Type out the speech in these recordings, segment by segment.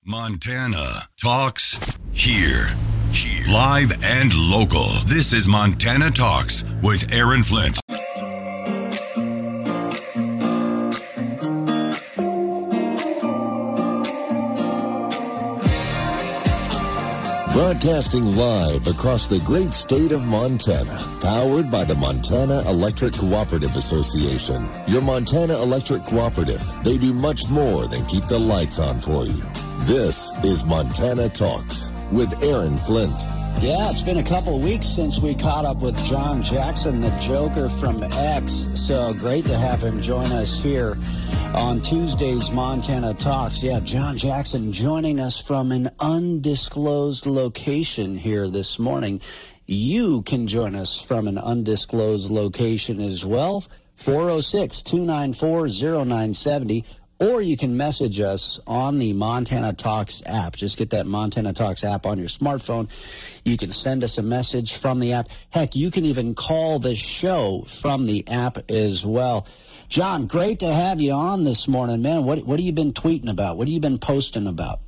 Montana Talks here. Live and local. This is Montana Talks with Aaron Flint. Broadcasting live across the great state of Montana, powered by the Montana Electric Cooperative Association. Your Montana Electric Cooperative, they do much more than keep the lights on for you. This is Montana Talks with Aaron Flint. Yeah, it's been a couple of weeks since we caught up with John Jackson, the Joker from X. So great to have him join us here on Tuesday's Montana Talks. Yeah, John Jackson joining us from an undisclosed location here this morning. You can join us from an undisclosed location as well, 406-294-0970. Or you can message us on the Montana Talks app. Just get that Montana Talks app on your smartphone. You can send us a message from the app. Heck, you can even call the show from the app as well. John, great to have you on this morning, man. What have you been tweeting about? What have you been posting about?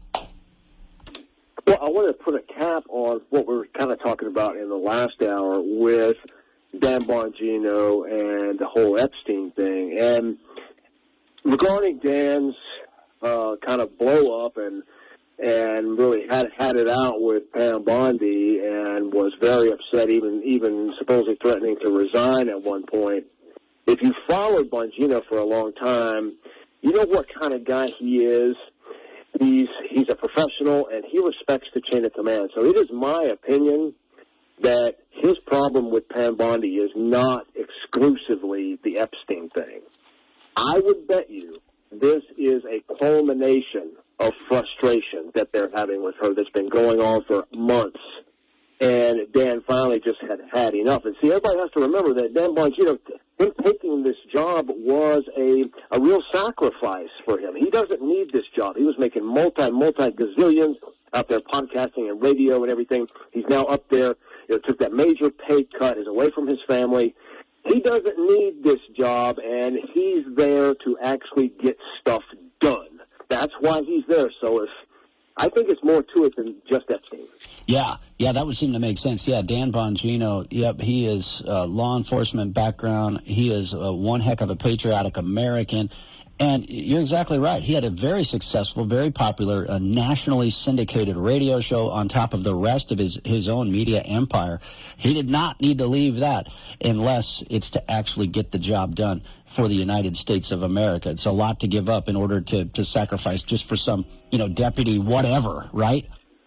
Well, I want to put a cap on what we were kind of talking about in the last hour with Dan Bongino and the whole Epstein thing. And regarding Dan's kind of blow up and really had it out with Pam Bondi and was very upset, even supposedly threatening to resign at one point. If you followed Bongino for a long time, you know what kind of guy he is. He's a professional and he respects the chain of command. So it is my opinion that his problem with Pam Bondi is not exclusively the Epstein thing. I would bet you this is a culmination of frustration that they're having with her that's been going on for months. And Dan finally just had enough. And see, everybody has to remember that Dan Bongino, him taking this job was a real sacrifice for him. He doesn't need this job. He was making multi gazillions out there podcasting and radio and everything. He's now up there, took that major pay cut, is away from his family. He doesn't need this job, and he's there to actually get stuff done. That's why he's there. So I think it's more to it than just Epstein. Yeah, that would seem to make sense. Yeah, Dan Bongino, yep, he is law enforcement background. He is one heck of a patriotic American. And you're exactly right. He had a very successful, very popular, nationally syndicated radio show on top of the rest of his own media empire. He did not need to leave that unless it's to actually get the job done for the United States of America. It's a lot to give up in order to sacrifice just for some, deputy whatever, right?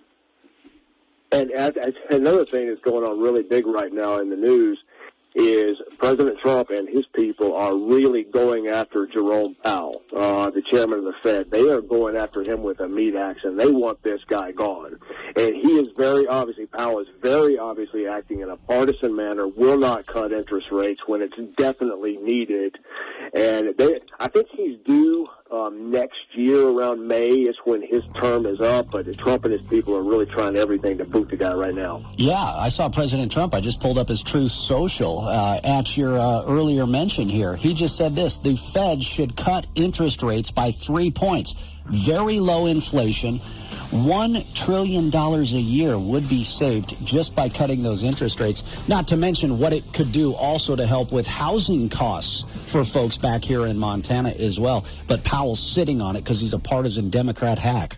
And another thing that's going on really big right now in the news is President Trump and his people are really going after Jerome Powell, the chairman of the Fed. They are going after him with a meat axe, and they want this guy gone. And he is Powell is very obviously acting in a partisan manner, will not cut interest rates when it's definitely needed. And I think he's due next year around May is when his term is up, but Trump and his people are really trying everything to boot the guy right now. Yeah, I saw President Trump. I just pulled up his Truth Social at your earlier mention here. He just said this: the Fed should cut interest rates by 3 points. Very low inflation. $1 trillion a year would be saved just by cutting those interest rates, not to mention what it could do also to help with housing costs for folks back here in Montana as well. But Powell's sitting on it because he's a partisan Democrat hack.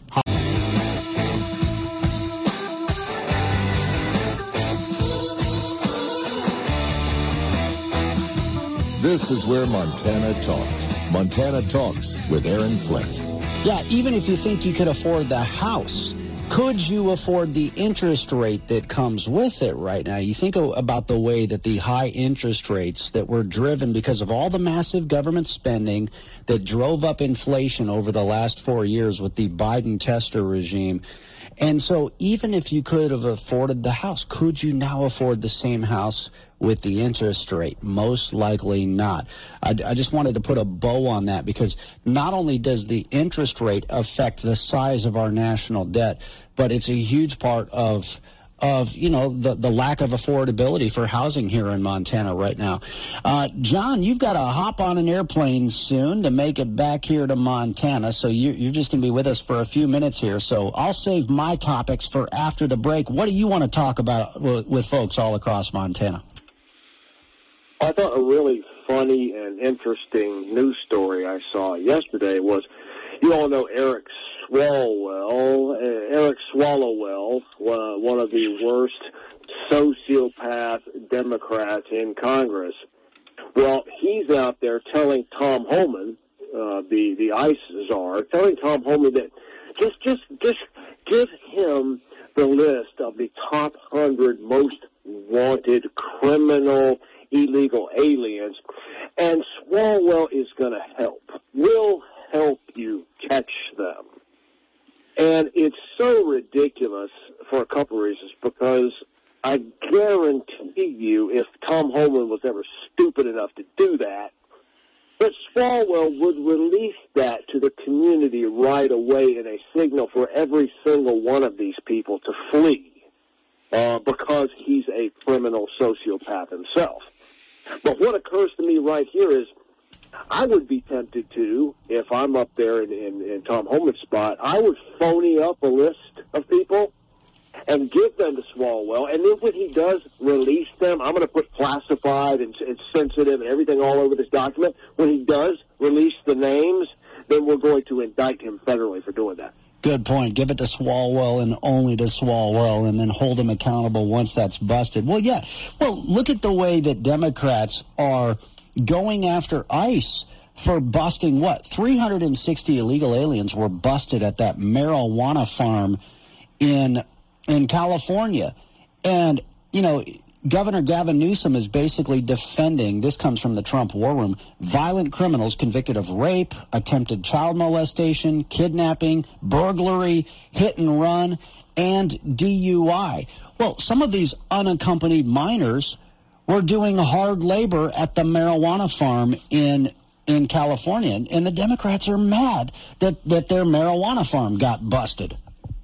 This is where Montana talks. Montana Talks with Aaron Flint. Yeah, even if you think you could afford the house, could you afford the interest rate that comes with it right now? You think about the way that the high interest rates that were driven because of all the massive government spending that drove up inflation over the last 4 years with the Biden tester regime. And so even if you could have afforded the house, could you now afford the same house with the interest rate? Most likely not. I just wanted to put a bow on that because not only does the interest rate affect the size of our national debt, but it's a huge part of of, the lack of affordability for housing here in Montana right now. John, you've got to hop on an airplane soon to make it back here to Montana, so you're just going to be with us for a few minutes here. So I'll save my topics for after the break. What do you want to talk about with folks all across Montana? I thought a really funny and interesting news story I saw yesterday was, you all know Eric Swalwell. Eric Swalwell, one of the worst sociopath Democrats in Congress. Well, he's out there telling Tom Homan, the ICE czar, telling Tom Homan that just give him the list of the top 100 most wanted criminal illegal aliens, and Swalwell is going to help. We'll help you catch them. And it's so ridiculous for a couple of reasons, because I guarantee you if Tom Homan was ever stupid enough to do that Swalwell would release that to the community right away in a signal for every single one of these people to flee because he's a criminal sociopath himself. But what occurs to me right here is I would be tempted to, if I'm up there in Tom Homan's spot, I would phony up a list of people and give them to Swalwell, and then when he does release them, I'm going to put classified and sensitive and everything all over this document. When he does release the names, then we're going to indict him federally for doing that. Good point. Give it to Swalwell and only to Swalwell, and then hold him accountable once that's busted. Well, yeah. Well, look at the way that Democrats are going after ICE for busting, 360 illegal aliens were busted at that marijuana farm in California. And, Governor Gavin Newsom is basically defending, this comes from the Trump War Room, violent criminals convicted of rape, attempted child molestation, kidnapping, burglary, hit and run, and DUI. Well, some of these unaccompanied minors were doing hard labor at the marijuana farm in California. And the Democrats are mad that their marijuana farm got busted.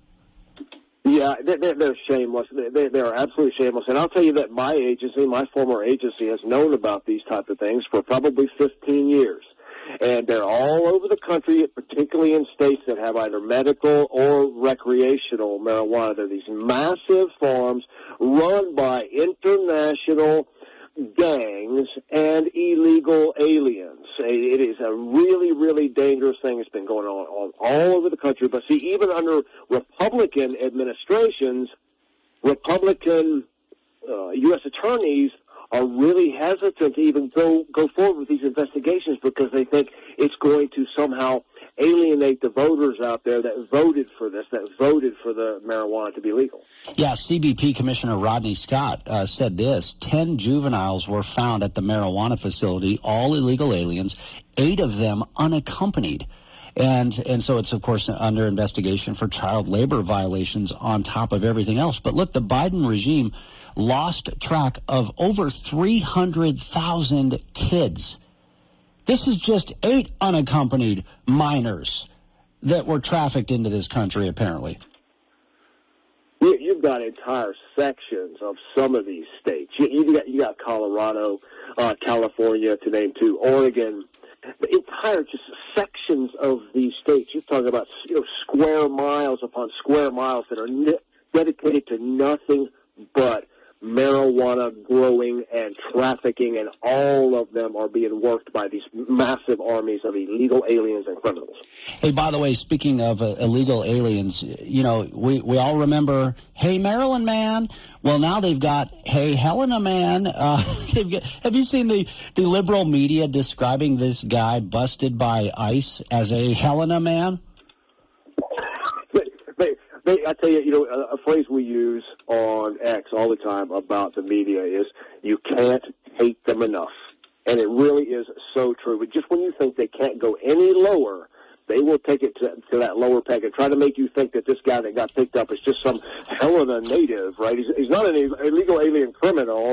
Yeah, they're shameless. They're absolutely shameless. And I'll tell you that my former agency, has known about these type of things for probably 15 years. And they're all over the country, particularly in states that have either medical or recreational marijuana. They're these massive farms run by international gangs and illegal aliens. It is a really, really dangerous thing. It's been going on all over the country. But see, even under Republican administrations, Republican U.S. attorneys are really hesitant to even go forward with these investigations because they think it's going to somehow alienate the voters out there that voted for this, that voted for the marijuana to be legal. Yeah, CBP Commissioner Rodney Scott said this: 10 juveniles were found at the marijuana facility, all illegal aliens, 8 of them unaccompanied. And so it's, of course, under investigation for child labor violations on top of everything else. But look, the Biden regime lost track of over 300,000 kids. This is just 8 unaccompanied minors that were trafficked into this country, apparently. You've got entire sections of some of these states. You got Colorado, California, to name 2, Oregon. The entire just sections of these states. You're talking about square miles upon square miles that are dedicated to nothing but marijuana growing and trafficking, and all of them are being worked by these massive armies of illegal aliens and criminals. Hey, by the way, speaking of illegal aliens, we all remember, Hey Maryland Man. Well, now they've got Hey Helena Man. Have you seen the liberal media describing this guy busted by ICE as a Helena Man? I tell you, a phrase we use on X all the time about the media is you can't hate them enough. And it really is so true. But just when you think they can't go any lower, they will take it to that lower peg and try to make you think that this guy that got picked up is just some Helena native, right? He's not an illegal alien criminal.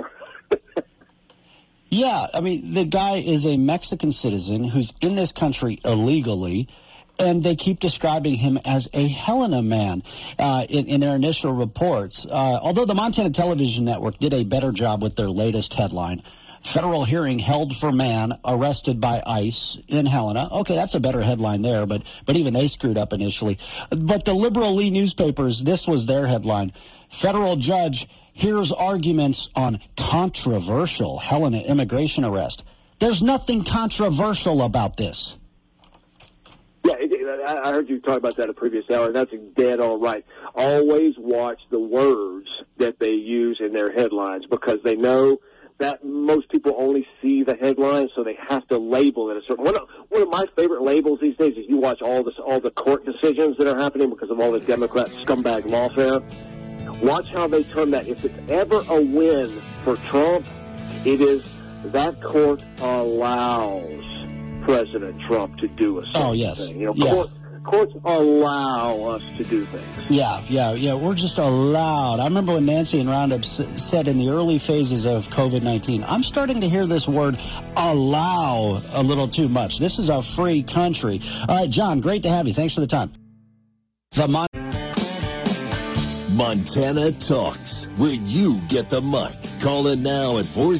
Yeah, I mean, the guy is a Mexican citizen who's in this country illegally, And they keep describing him as a Helena man in their initial reports. Although the Montana Television Network did a better job with their latest headline, federal hearing held for man arrested by ICE in Helena. Okay, that's a better headline there, but even they screwed up initially. But the liberal Lee newspapers, this was their headline. Federal judge hears arguments on controversial Helena immigration arrest. There's nothing controversial about this. Yeah, I heard you talk about that a previous hour, and that's dead all right. Always watch the words that they use in their headlines, because they know that most people only see the headline, so they have to label it a certain. One of my favorite labels these days is you watch all the court decisions that are happening because of all the Democrat scumbag lawfare. Watch how they turn that. If it's ever a win for Trump, it is that court allows President Trump to do a certain thing. Courts allow us to do things. Yeah. We're just allowed. I remember when Nancy and Roundup said in the early phases of COVID-19, I'm starting to hear this word allow a little too much. This is a free country. All right, John, great to have you. Thanks for the time. Montana Talks, where you get the mic. Call in now at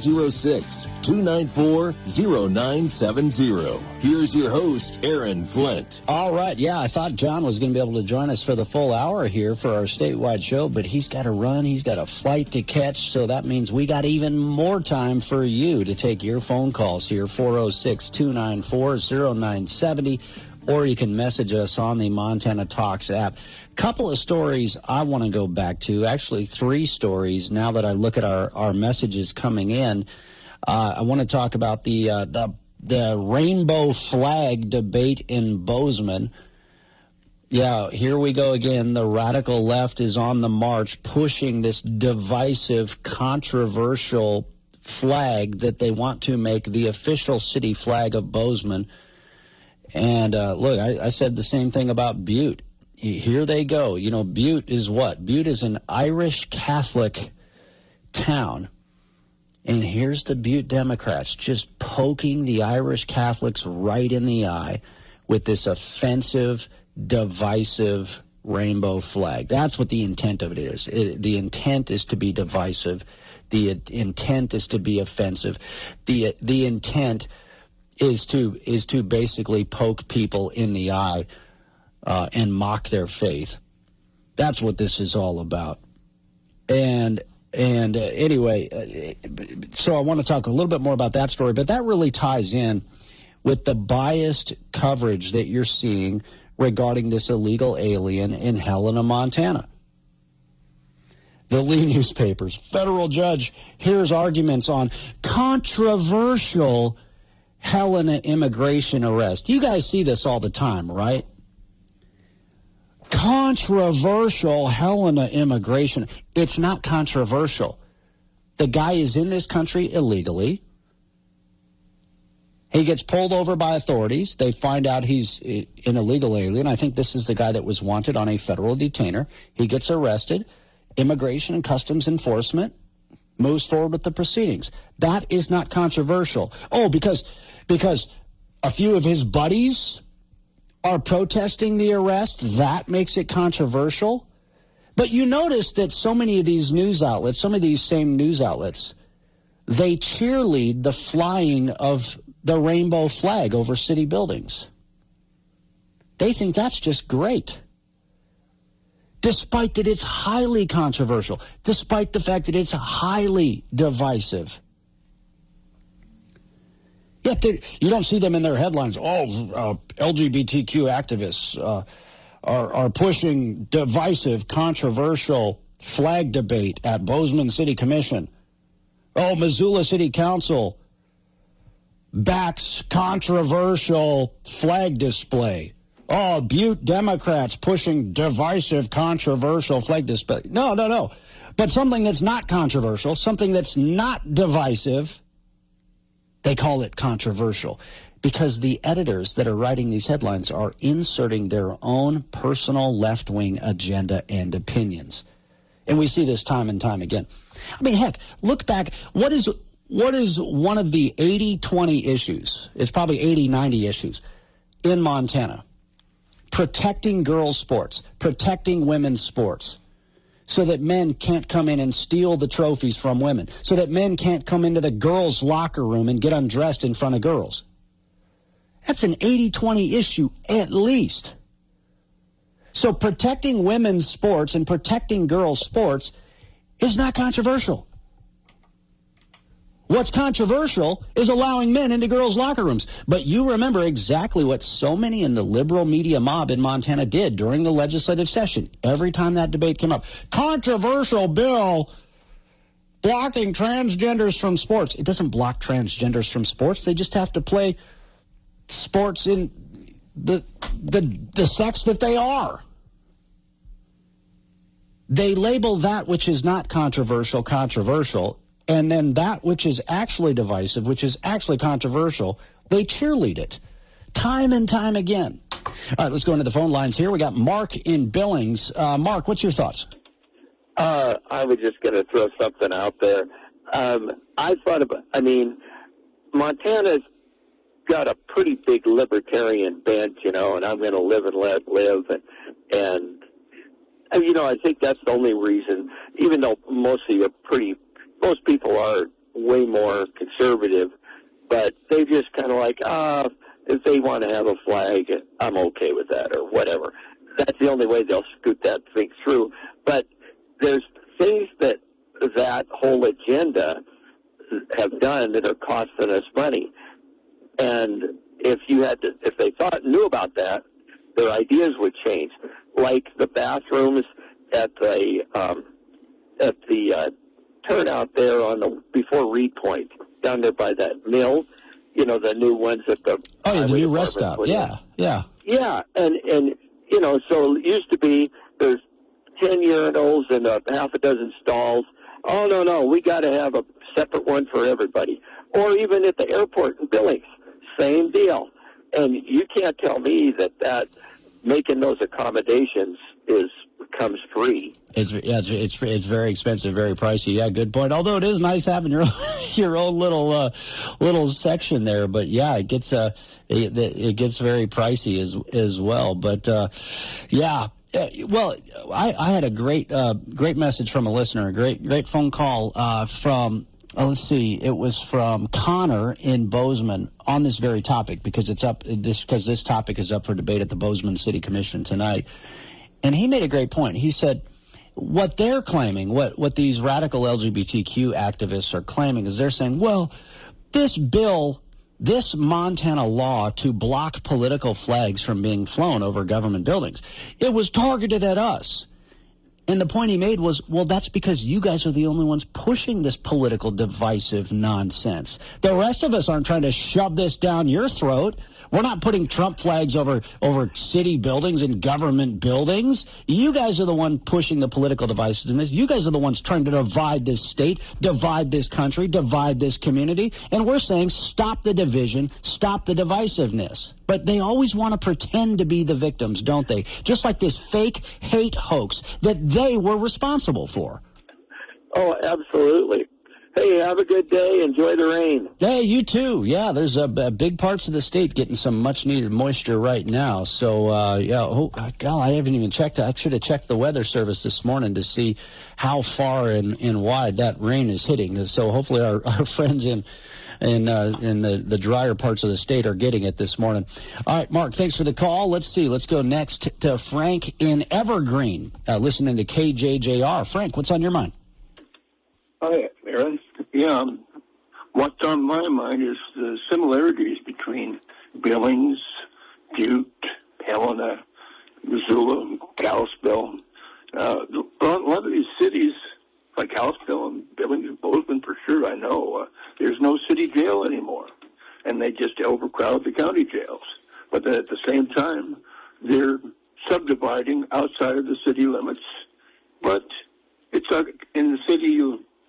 406-294-0970. Here's your host, Aaron Flint. All right. Yeah, I thought John was going to be able to join us for the full hour here for our statewide show, but he's got to run. He's got a flight to catch, so that means we got even more time for you to take your phone calls here, 406-294-0970. Or you can message us on the Montana Talks app. Couple of stories I want to go back to, actually 3 stories now that I look at our messages coming in. I want to talk about the rainbow flag debate in Bozeman. Yeah, here we go again. The radical left is on the march, pushing this divisive, controversial flag that they want to make the official city flag of Bozeman. And look, I said the same thing about Butte. Here they go. You know, Butte is what? Butte is an Irish Catholic town. And here's the Butte Democrats just poking the Irish Catholics right in the eye with this offensive, divisive rainbow flag. That's what the intent of it is. The intent is to be divisive. The intent is to be offensive. The intent is to basically poke people in the eye and mock their faith. That's what this is all about. And anyway, so I want to talk a little bit more about that story, but that really ties in with the biased coverage that you're seeing regarding this illegal alien in Helena, Montana. The Lee newspapers, federal judge hears arguments on controversial Helena immigration arrest. You guys see this all the time, right? Controversial Helena immigration. It's not controversial. The guy is in this country illegally. He gets pulled over by authorities. They find out he's an illegal alien. I think this is the guy that was wanted on a federal detainer. He gets arrested. Immigration and Customs Enforcement moves forward with the proceedings. That is not controversial. Oh, because a few of his buddies are protesting the arrest, that makes it controversial. But you notice that so many of these news outlets, some of these same news outlets, they cheerlead the flying of the rainbow flag over city buildings. They think that's just great. Despite that it's highly controversial, despite the fact that it's highly divisive. Yet you don't see them in their headlines. LGBTQ activists are pushing divisive, controversial flag debate at Bozeman City Commission. Missoula City Council backs controversial flag display. Butte Democrats pushing divisive, controversial flag display. No. But something that's not controversial, something that's not divisive, they call it controversial because the editors that are writing these headlines are inserting their own personal left-wing agenda and opinions. And we see this time and time again. I mean, heck, look back. What is one of the 80-20 issues? It's probably 80-90 issues in Montana. protecting girls' sports, protecting women's sports, so that men can't come in and steal the trophies from women, so that men can't come into the girls' locker room and get undressed in front of girls. That's an 80-20 issue at least. So protecting women's sports and protecting girls' sports is not controversial. What's controversial is allowing men into girls' locker rooms. But you remember exactly what so many in the liberal media mob in Montana did during the legislative session. Every time that debate came up, controversial bill blocking transgenders from sports. It doesn't block transgenders from sports. They just have to play sports in the sex that they are. They label that which is not controversial, controversial. And then that which is actually divisive, which is actually controversial, they cheerlead it time and time again. All right, let's go into the phone lines here. We got Mark in Billings. Mark, what's your thoughts? I was just going to throw something out there. Montana's got a pretty big libertarian bench, and I'm going to live and let live. And I think that's the only reason, even though most people are way more conservative, but they just kind of like, if they want to have a flag, I'm okay with that or whatever. That's the only way they'll scoot that thing through. But there's things that whole agenda have done that are costing us money. And if they knew about that, their ideas would change. Like the bathrooms at the turnout there before Reed Point, down there by that mill, the new ones at the the new rest stop. Yeah. And so it used to be there's 10 urinals and half a dozen stalls. Oh no, we got to have a separate one for everybody. Or even at the airport in Billings, same deal. And you can't tell me that making those accommodations comes free. It's very expensive, very pricey. Yeah, good point. Although it is nice having your own little section there, but yeah, it gets it gets very pricey as well. But I had a great message from a listener, a great phone call from. Let's see. It was from Connor in Bozeman on this very topic because this topic is up for debate at the Bozeman City Commission tonight. And he made a great point. He said what they're claiming, what these radical LGBTQ activists are claiming is they're saying, well, this bill, this Montana law to block political flags from being flown over government buildings, it was targeted at us. And the point he made was, well, that's because you guys are the only ones pushing this political divisive nonsense. The rest of us aren't trying to shove this down your throat. We're not putting Trump flags over city buildings and government buildings. You guys are the one pushing the political divisiveness. You guys are the ones trying to divide this state, divide this country, divide this community. And we're saying stop the division, stop the divisiveness. But they always want to pretend to be the victims, don't they? Just like this fake hate hoax that they were responsible for. Oh, absolutely. Hey, have a good day. Enjoy the rain. Hey, you too. Yeah, there's big parts of the state getting some much-needed moisture right now. So, I haven't even checked. I should have checked the weather service this morning to see how far and wide that rain is hitting. So hopefully our friends in the drier parts of the state are getting it this morning. All right, Mark, thanks for the call. Let's see. Let's go next to Frank in Evergreen, listening to KJJR. Frank, what's on your mind? Hi, Aaron. Yeah, what's on my mind is the similarities between Billings, Butte, Helena, Missoula, Kalispell. A lot of these cities, like Kalispell and Billings and Bozeman for sure, I know, there's no city jail anymore, and they just overcrowd the county jails. But at the same time, they're subdividing outside of the city limits. But it's in the city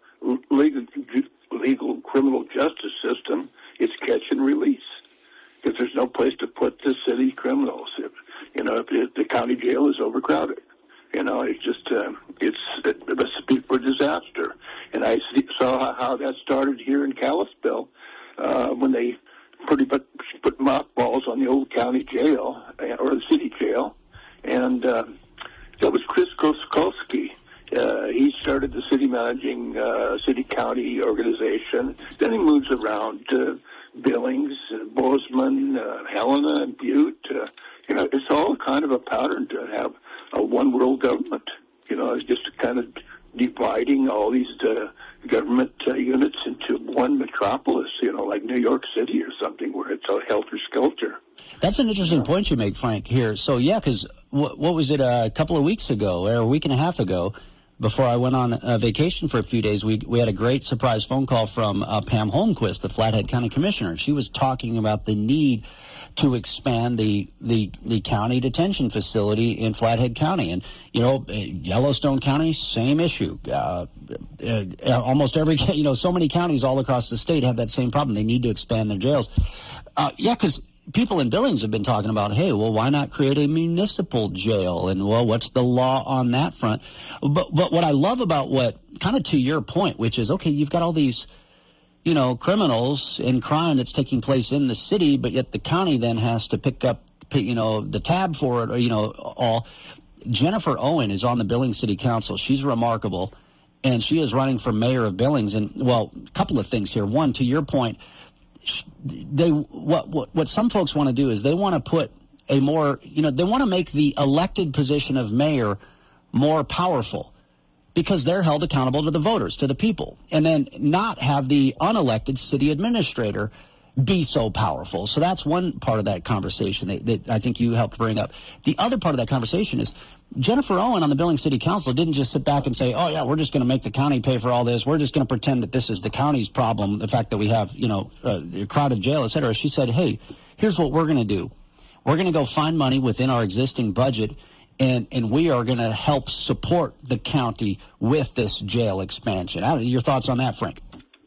legal criminal justice system, it's catch and release, because there's no place to put the city criminals. If the county jail is overcrowded, it's just it's a recipe for disaster. And I saw how that started here in Kalispell when they pretty much put mothballs on the old county jail, or the city jail, and that was Chris Koskolsky. He started the city managing city-county organization. Then he moves around to Billings, Bozeman, Helena, and Butte. It's all kind of a pattern to have a one-world government. It's just kind of dividing all these government units into one metropolis, like New York City or something, where it's a helter-skelter. That's an interesting point you make, Frank, here. So, yeah, because what was it, a couple of weeks ago, or a week and a half ago, before I went on vacation for a few days, we had a great surprise phone call from Pam Holmquist, the Flathead County Commissioner. She was talking about the need to expand the county detention facility in Flathead County. And, Yellowstone County, same issue. Almost every, so many counties all across the state have that same problem. They need to expand their jails. Because people in Billings have been talking about, hey, well, why not create a municipal jail? And, well, what's the law on that front? But what I love about what, kind of to your point, which is, okay, you've got all these, criminals and crime that's taking place in the city, but yet the county then has to pick up, the tab for it, or, all. Jennifer Owen is on the Billings City Council. She's remarkable, and she is running for mayor of Billings. And, well, a couple of things here. One, to your point, what some folks want to do is they want to put a more, they want to make the elected position of mayor more powerful, because they're held accountable to the voters, to the people, and then not have the unelected city administrator be so powerful. So that's one part of that conversation that I think you helped bring up. The other part of that conversation is Jennifer Owen on the Billings City Council didn't just sit back and say, oh, yeah, we're just going to make the county pay for all this. We're just going to pretend that this is the county's problem, the fact that we have, a crowded jail, et cetera. She said, hey, here's what we're going to do. We're going to go find money within our existing budget, and we are going to help support the county with this jail expansion. Your thoughts on that, Frank?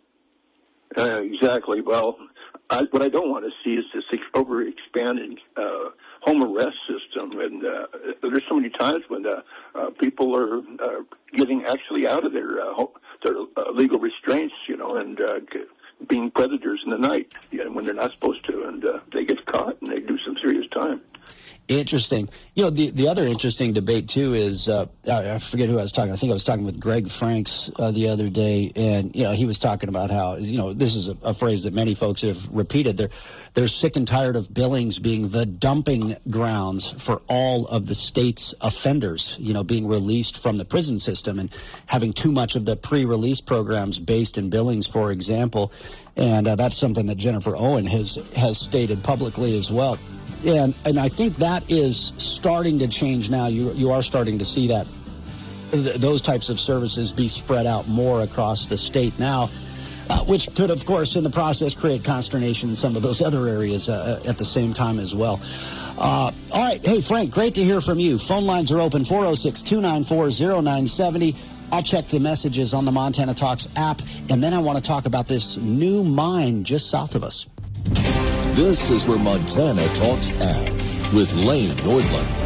Exactly. Well, what I don't want to see is this overexpanded home arrest system. And there's so many times when people are getting actually out of their legal restraints, and being predators in the night when they're not supposed to, and they get caught and they do some serious time. Interesting. The other interesting debate, too, is I forget who I was talking. I think I was talking with Greg Franks the other day, and, he was talking about how, this is a phrase that many folks have repeated. They're sick and tired of Billings being the dumping grounds for all of the state's offenders, being released from the prison system and having too much of the pre-release programs based in Billings, for example. And that's something that Jennifer Owen has stated publicly as well. And I think that is starting to change now. You are starting to see that those types of services be spread out more across the state now, which could, of course, in the process create consternation in some of those other areas at the same time as well. All right. Hey, Frank, great to hear from you. Phone lines are open, 406-294-0970. I'll check the messages on the Montana Talks app, and then I want to talk about this new mine just south of us. This is where Montana Talks Ag with Lane Nordlund.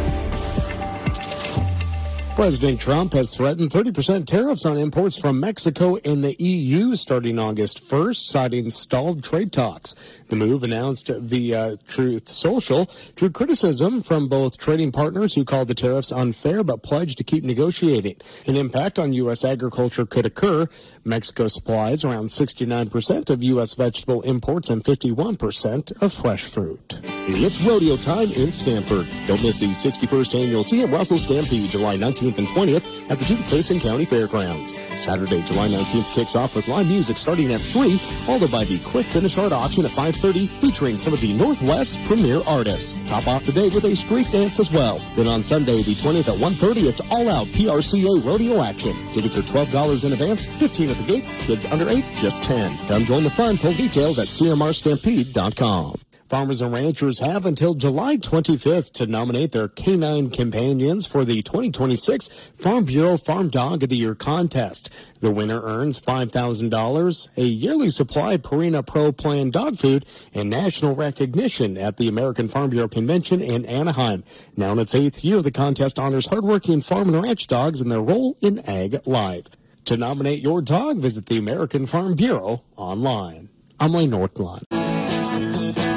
President Trump has threatened 30% tariffs on imports from Mexico and the EU starting August 1st, citing stalled trade talks. The move, announced via Truth Social, drew criticism from both trading partners who called the tariffs unfair but pledged to keep negotiating. An impact on U.S. agriculture could occur. Mexico supplies around 69% of U.S. vegetable imports and 51% of fresh fruit. It's rodeo time in Stamford. Don't miss the 61st annual C.M. Russell Stampede, July 19th and 20th at the Duke Basin County Fairgrounds. Saturday, July 19th kicks off with live music starting at 3, followed by the quick finish art auction at 5:30, featuring some of the Northwest's premier artists. Top off the day with a street dance as well. Then on Sunday, the 20th at 1:30, it's all-out PRCA rodeo action. Tickets are $12 in advance, $15 at the gate. Kids under 8, just $10. Come join the fun. Full details at cmrstampede.com. Farmers and ranchers have until July 25th to nominate their canine companions for the 2026 Farm Bureau Farm Dog of the Year contest. The winner earns $5,000, a yearly supply of Purina Pro Plan dog food, and national recognition at the American Farm Bureau Convention in Anaheim. Now in its 8th year, the contest honors hardworking farm and ranch dogs and their role in Ag Live. To nominate your dog, visit the American Farm Bureau online. I'm Lane Nordlund.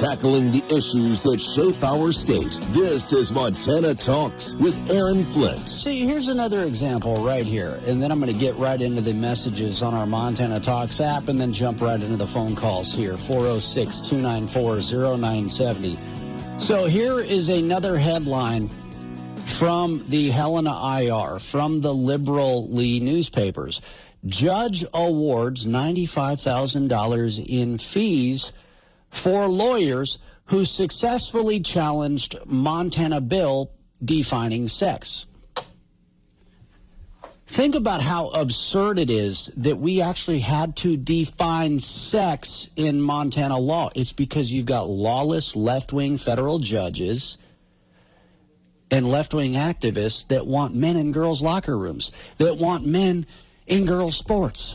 tackling the issues that shape our state. This is Montana Talks with Aaron Flint. See, here's another example right here, and then I'm going to get right into the messages on our Montana Talks app and then jump right into the phone calls here, 406-294-0970. So here is another headline from the Helena IR, from the Liberal Lee newspapers. Judge awards $95,000 in fees for lawyers who successfully challenged Montana bill defining sex. Think about how absurd it is that we actually had to define sex in Montana law. It's because you've got lawless left-wing federal judges and left-wing activists that want men in girls' locker rooms, that want men in girls' sports.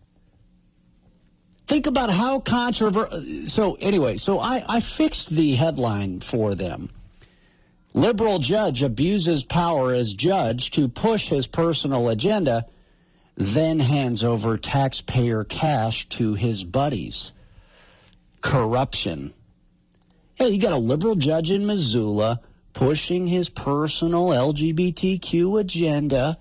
Think about how controversial. So I fixed the headline for them. Liberal judge abuses power as judge to push his personal agenda, then hands over taxpayer cash to his buddies. Corruption. Hey, you got a liberal judge in Missoula pushing his personal LGBTQ agenda.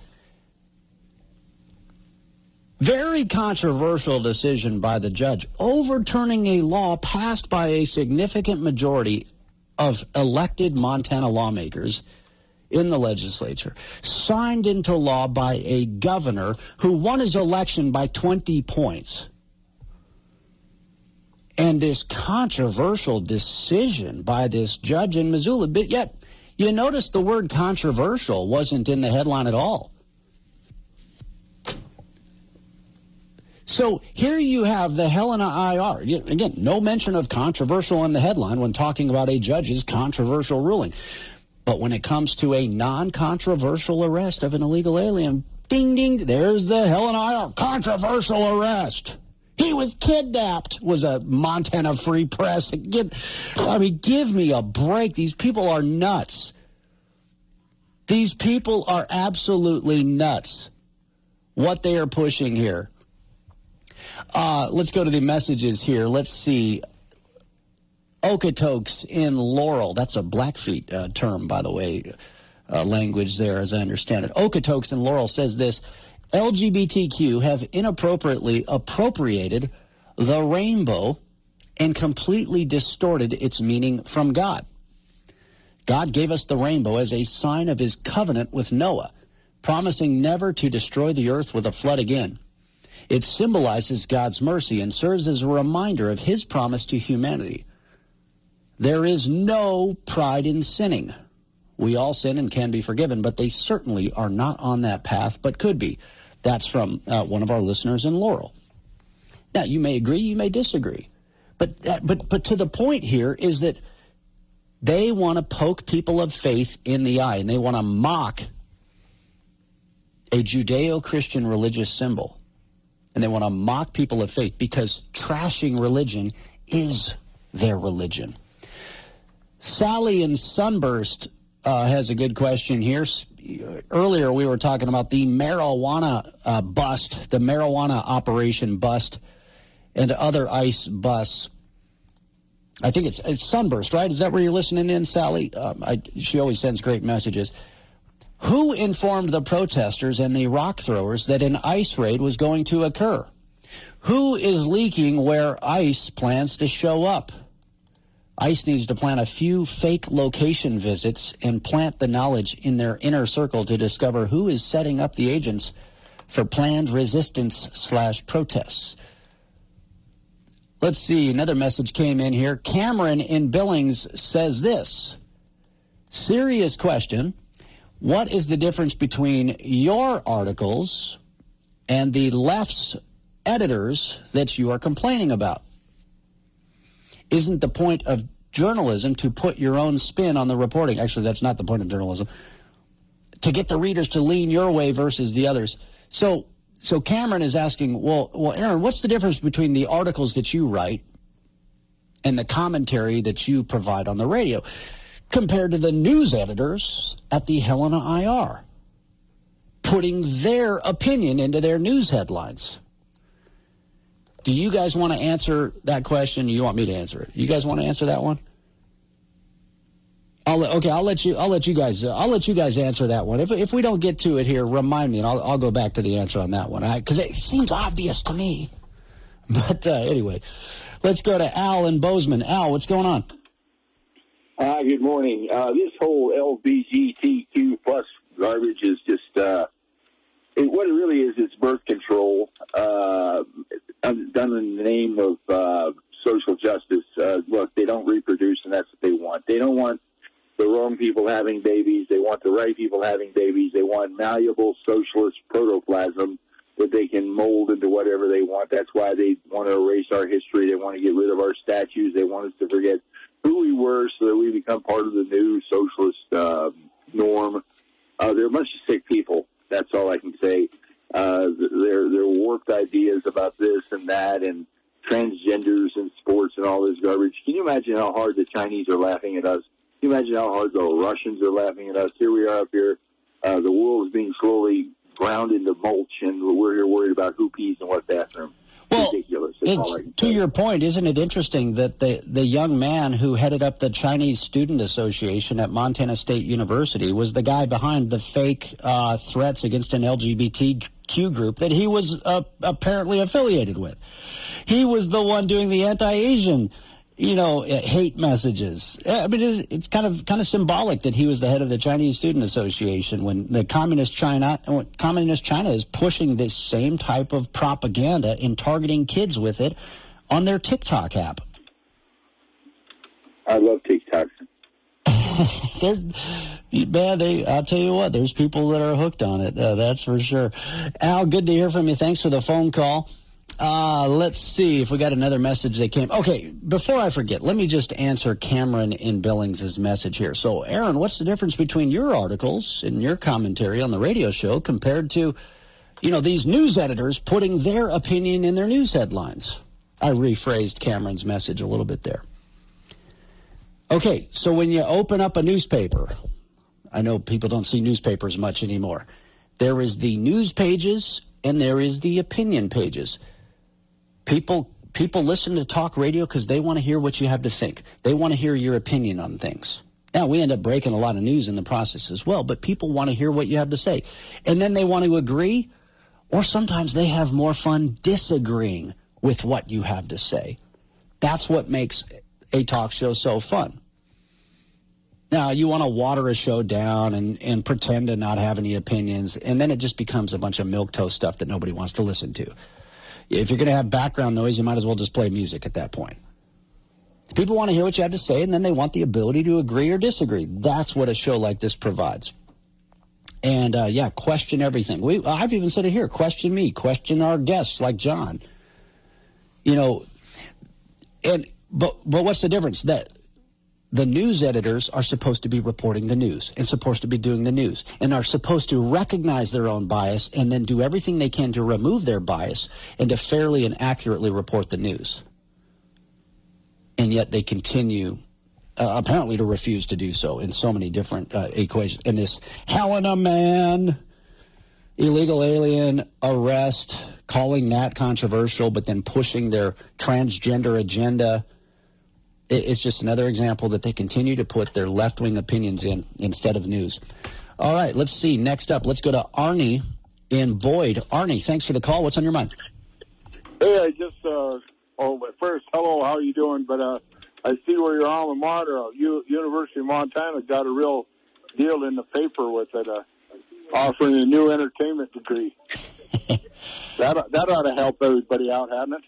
Very controversial decision by the judge, overturning a law passed by a significant majority of elected Montana lawmakers in the legislature, signed into law by a governor who won his election by 20 points. And this controversial decision by this judge in Missoula, but yet you notice the word controversial wasn't in the headline at all. So here you have the Helena IR. Again, no mention of controversial in the headline when talking about a judge's controversial ruling. But when it comes to a non-controversial arrest of an illegal alien, ding, ding, there's the Helena IR. Controversial arrest. He was kidnapped, was a Montana Free Press. Give me a break. These people are nuts. These people are absolutely nuts. What they are pushing here. Let's go to the messages here. Let's see. Okotoks in Laurel. That's a Blackfeet term, by the way, language there, as I understand it. Okotoks in Laurel says this: LGBTQ have inappropriately appropriated the rainbow and completely distorted its meaning from God. God gave us the rainbow as a sign of his covenant with Noah, promising never to destroy the earth with a flood again. It symbolizes God's mercy and serves as a reminder of his promise to humanity. There is no pride in sinning. We all sin and can be forgiven, but they certainly are not on that path, but could be. That's from one of our listeners in Laurel. Now, you may agree, you may disagree. But to the point here is that they want to poke people of faith in the eye, and they want to mock a Judeo-Christian religious symbol. And they want to mock people of faith because trashing religion is their religion. Sally in Sunburst has a good question here. Earlier we were talking about the marijuana bust, the marijuana operation bust, and other ICE busts. I think it's Sunburst, right? Is that where you're listening in, Sally? She always sends great messages. Who informed the protesters and the rock throwers that an ICE raid was going to occur? Who is leaking where ICE plans to show up? ICE needs to plan a few fake location visits and plant the knowledge in their inner circle to discover who is setting up the agents for planned resistance/protests. Let's see, another message came in here. Cameron in Billings says this: serious question. What is the difference between your articles and the left's editors that you are complaining about? Isn't the point of journalism to put your own spin on the reporting? Actually, that's not the point of journalism. To get the readers to lean your way versus the others. So Cameron is asking, well, Aaron, what's the difference between the articles that you write and the commentary that you provide on the radio compared to the news editors at the Helena IR, putting their opinion into their news headlines? Do you guys want to answer that question? Or you want me to answer it? You guys want to answer that one? I'll let you guys answer that one. If we don't get to it here, remind me, and I'll go back to the answer on that one. Because it seems obvious to me. But anyway, let's go to Al in Bozeman. Al, what's going on? Hi, good morning. This whole LGBTQ plus garbage is just what it really is. It's birth control done in the name of social justice. Look, they don't reproduce, and that's what they want. They don't want the wrong people having babies. They want the right people having babies. They want malleable socialist protoplasm that they can mold into whatever they want. That's why they want to erase our history. They want to get rid of our statues. They want us to forget who we were so that we become part of the new socialist norm. They're a bunch of sick people. That's all I can say. They're warped ideas about this and that and transgenders and sports and all this garbage. Can you imagine how hard the Chinese are laughing at us? Can you imagine how hard the Russians are laughing at us? Here we are up here. The world is being slowly ground into mulch, and we're here worried about who pees in what bathroom. Well, ridiculous. To your point, isn't it interesting that the young man who headed up the Chinese Student Association at Montana State University was the guy behind the fake threats against an LGBTQ group that he was apparently affiliated with? He was the one doing the anti-Asian hate messages. I mean, it's kind of symbolic that he was the head of the Chinese Student Association when the communist China is pushing this same type of propaganda and targeting kids with it on their TikTok app. I love TikTok. I'll tell you what, there's people that are hooked on it. That's for sure. Al, good to hear from you. Thanks for the phone call. Let's see if we got another message that came. Okay, before I forget, let me just answer Cameron in Billings' message here. So, Aaron, what's the difference between your articles and your commentary on the radio show compared to, these news editors putting their opinion in their news headlines? I rephrased Cameron's message a little bit there. Okay, so when you open up a newspaper, I know people don't see newspapers much anymore. There is the news pages and there is the opinion pages. People listen to talk radio because they want to hear what you have to think. They want to hear your opinion on things. Now, we end up breaking a lot of news in the process as well, but people want to hear what you have to say. And then they want to agree, or sometimes they have more fun disagreeing with what you have to say. That's what makes a talk show so fun. Now, you want to water a show down and pretend to not have any opinions, and then it just becomes a bunch of milquetoast stuff that nobody wants to listen to. If you're going to have background noise, you might as well just play music at that point. People want to hear what you have to say, and then they want the ability to agree or disagree. That's what a show like this provides. And, question everything. I've even said it here. Question me. Question our guests like John. But what's the difference? That the news editors are supposed to be reporting the news and supposed to be doing the news and are supposed to recognize their own bias and then do everything they can to remove their bias and to fairly and accurately report the news. And yet they continue, apparently, to refuse to do so in so many different equations. In this Helena man, illegal alien arrest, calling that controversial, but then pushing their transgender agenda. It's just another example that they continue to put their left-wing opinions in instead of news. All right, let's see. Next up, let's go to Arnie in Boyd. Arnie, thanks for the call. What's on your mind? Hey, I just, first, hello, how are you doing? But I see where your alma mater, University of Montana, got a real deal in the paper with it, offering a new entertainment degree. That ought to help everybody out, hadn't it?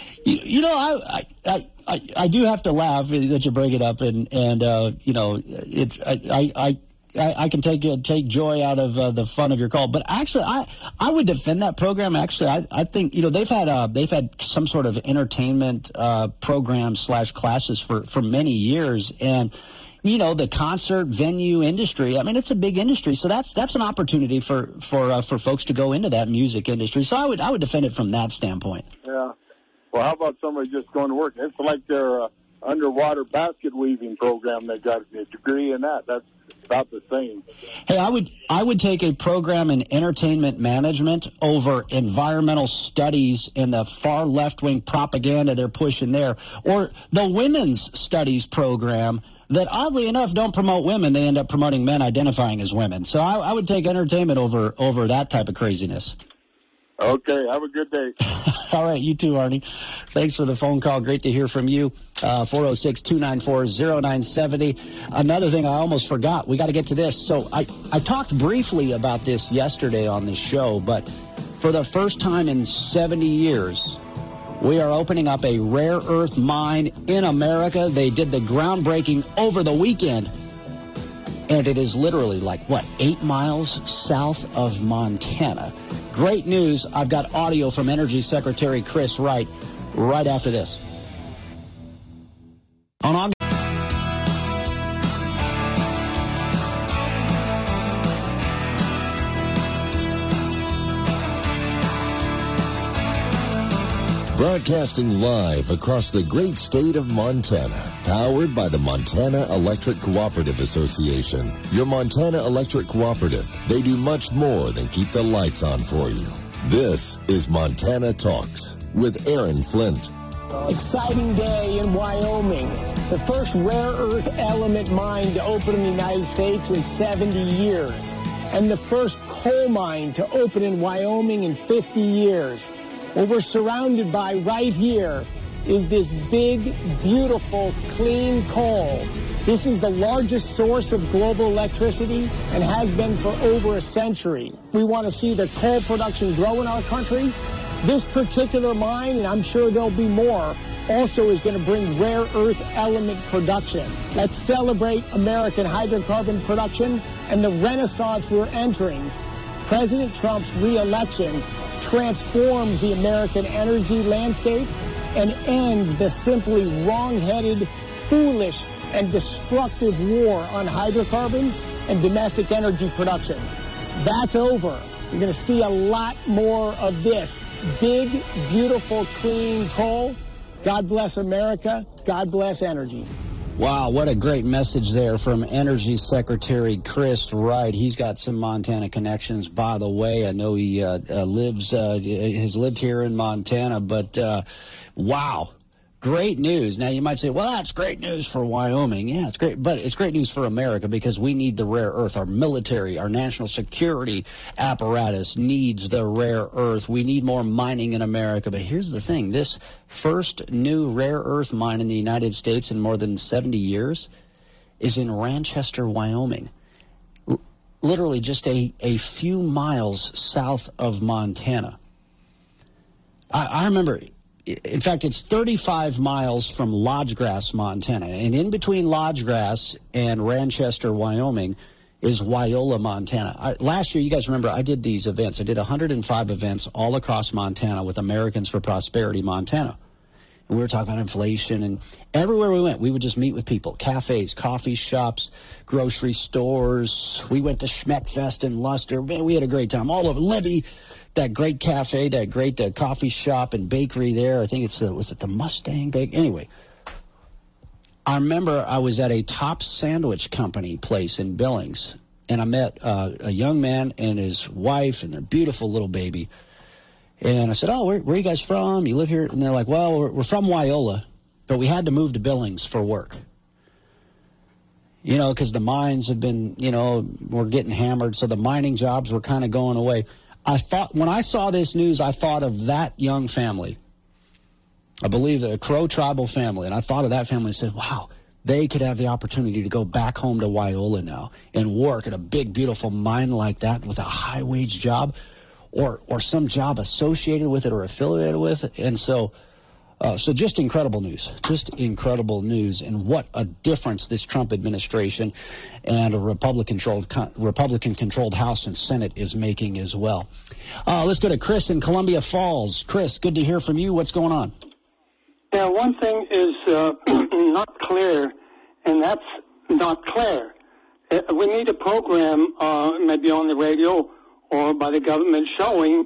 I do have to laugh that you bring it up, and it's I can take joy out of the fun of your call, but actually I would defend that program. Actually, I think they've had some sort of entertainment program / classes for many years, and the concert venue industry. I mean, it's a big industry, so that's an opportunity for folks to go into that music industry. So I would defend it from that standpoint. Yeah. Well, how about somebody just going to work? It's like their underwater basket weaving program. They got a degree in that. about the same. Hey, I would take a program in entertainment management over environmental studies and the far left-wing propaganda they're pushing there, or the women's studies program that, oddly enough, don't promote women. They end up promoting men identifying as women. So I would take entertainment over that type of craziness. Okay, have a good day. All right, you too, Arnie. Thanks for the phone call. Great to hear from you. 406-294-0970. Another thing I almost forgot, we got to get to this. So I talked briefly about this yesterday on the show, but for the first time in 70 years, we are opening up a rare earth mine in America. They did the groundbreaking over the weekend, and it is literally 8 miles south of Montana. Great news. I've got audio from Energy Secretary Chris Wright right after this. On August broadcasting live across the great state of Montana, powered by the Montana Electric Cooperative Association. Your Montana Electric Cooperative, they do much more than keep the lights on for you. This is Montana Talks with Aaron Flint. Exciting day in Wyoming. The first rare earth element mine to open in the United States in 70 years. And the first coal mine to open in Wyoming in 50 years. What we're surrounded by right here is this big, beautiful, clean coal. This is the largest source of global electricity and has been for over a century. We want to see the coal production grow in our country. This particular mine, and I'm sure there'll be more, also is going to bring rare earth element production. Let's celebrate American hydrocarbon production and the renaissance we're entering. President Trump's re-election transforms the American energy landscape and ends the simply wrong-headed, foolish, and destructive war on hydrocarbons and domestic energy production. That's over. You're going to see a lot more of this big, beautiful, clean coal. God bless America. God bless energy. Wow, what a great message there from Energy Secretary Chris Wright. He's got some Montana connections, by the way. I know he has lived here in Montana, but wow, great news. Now, you might say, well, that's great news for Wyoming. Yeah, it's great, but it's great news for America because we need the rare earth. Our military, our national security apparatus needs the rare earth. We need more mining in America. But here's the thing. This first new rare earth mine in the United States in more than 70 years is in Ranchester, Wyoming. Literally just a few miles south of Montana. I remember... In fact, it's 35 miles from Lodgegrass, Montana. And in between Lodgegrass and Ranchester, Wyoming, is Wyola, Montana. Last year, you guys remember, I did these events. I did 105 events all across Montana with Americans for Prosperity Montana. And we were talking about inflation. And everywhere we went, we would just meet with people. Cafes, coffee shops, grocery stores. We went to Schmeckfest in Luster. Man, we had a great time all over. Libby. That great cafe, that great coffee shop and bakery there. I think was it the Mustang Bake? Anyway, I remember I was at a Top Sandwich Company place in Billings, and I met a young man and his wife and their beautiful little baby. And I said, oh, where are you guys from? You live here? And they're like, well, we're from Wyola, but we had to move to Billings for work. You know, because the mines have been, we're getting hammered, so the mining jobs were kind of going away. When I saw this news, I thought of that young family. I believe a Crow tribal family. And I thought of that family and said, wow, they could have the opportunity to go back home to Wyola now and work at a big, beautiful mine like that with a high-wage job or some job associated with it or affiliated with it. And so just incredible news. Just incredible news. And what a difference this Trump administration and a Republican-controlled House and Senate is making as well. Let's go to Chris in Columbia Falls. Chris, good to hear from you. What's going on? Yeah, one thing is not clear, and that's not clear. We need a program, maybe on the radio or by the government, showing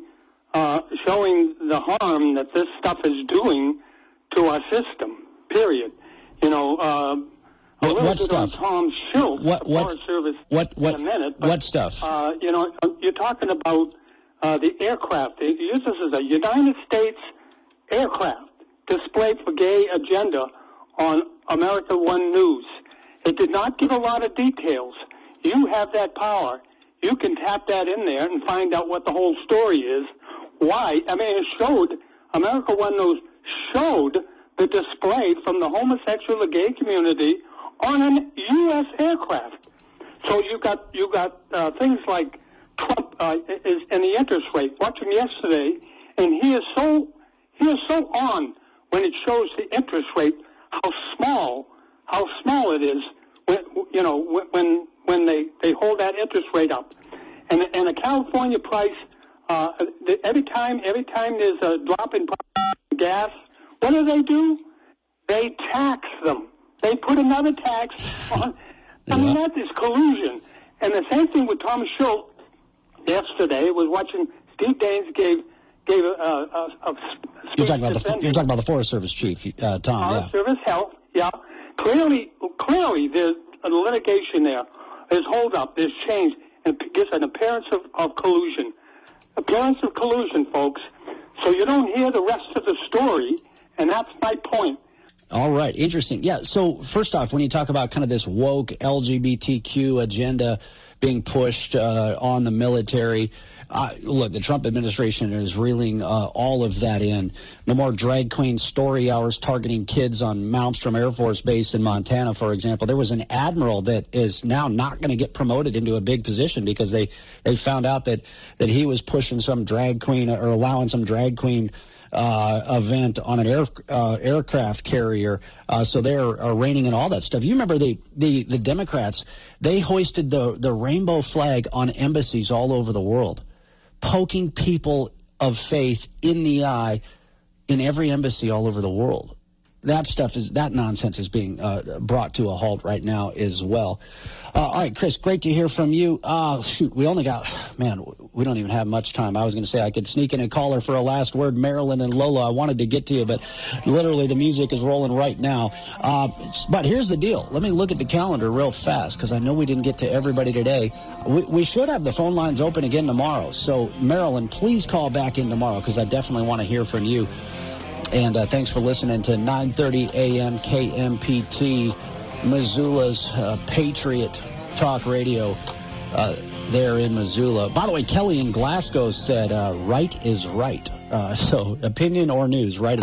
the harm that this stuff is doing to our system, period. What stuff? Tom Schultz, what Forest Service, in a minute. But, what stuff? You're talking about the aircraft. This is a United States aircraft displayed for gay agenda on America One News. It did not give a lot of details. You have that power. You can tap that in there and find out what the whole story is. Why? I mean, it showed, America One News showed the display from the homosexual, the gay community on an U.S. aircraft. So you got things like Trump is in the interest rate. Watching yesterday, and he is so on when it shows the interest rate, how small it is when they hold that interest rate up, and a California price every time there's a drop in gas, what do? They tax them. They put another tax on. I mean, that is collusion. And the same thing with Tom Schultz yesterday. Was watching Steve Daines gave a You're talking about the Forest Service chief, Tom. Forest Service Health. Yeah. Clearly, there's a litigation there. There's hold up. There's change, and it gives an appearance of collusion. Appearance of collusion, folks. So you don't hear the rest of the story, and that's my point. All right, interesting. Yeah, so first off, when you talk about kind of this woke LGBTQ agenda being pushed on the military, look, the Trump administration is reeling all of that in. No more drag queen story hours targeting kids on Malmstrom Air Force Base in Montana, for example. There was an admiral that is now not going to get promoted into a big position because they found out that he was pushing some drag queen or allowing some drag queen event on an aircraft carrier. So they're reining in all that stuff. You remember the Democrats, they hoisted the rainbow flag on embassies all over the world, poking people of faith in the eye in every embassy all over the world. That nonsense is being brought to a halt right now as well. All right, Chris, great to hear from you. We only got, we don't even have much time. I was going to say I could sneak in a caller for a last word, Marilyn and Lola. I wanted to get to you, but literally the music is rolling right now. But here's the deal. Let me look at the calendar real fast because I know we didn't get to everybody today. We should have the phone lines open again tomorrow. So, Marilyn, please call back in tomorrow because I definitely want to hear from you. And thanks for listening to 9:30 a.m. KMPT, Missoula's Patriot Talk Radio there in Missoula. By the way, Kelly in Glasgow said, right is right. So opinion or news, right